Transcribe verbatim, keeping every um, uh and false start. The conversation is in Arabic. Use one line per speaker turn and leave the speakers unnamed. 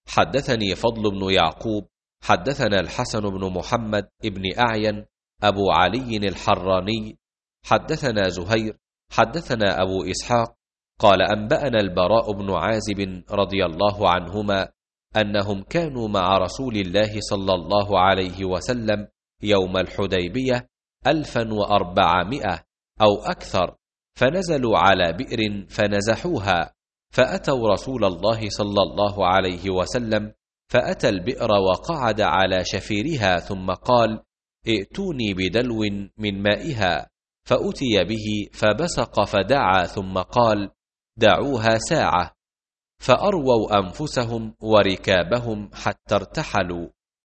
حدثني فضل بن يعقوب حدثنا الحسن بن محمد ابن أعين أبو علي الحراني حدثنا زهير حدثنا أبو إسحاق قال أنبأنا البراء بن عازب رضي الله عنهما أنهم كانوا مع رسول الله صلى الله عليه وسلم يوم الحديبية ألفا وأربعمائة أو أكثر، فنزلوا على بئر فنزحوها، فأتوا رسول الله صلى الله عليه وسلم، فأتى البئر وقعد على شفيرها ثم قال: ائتوني بدلو من مائها، فأتي به فبصق فدعا ثم قال: دعوها ساعة، فأرووا أنفسهم وركابهم حتى ارتحلوا.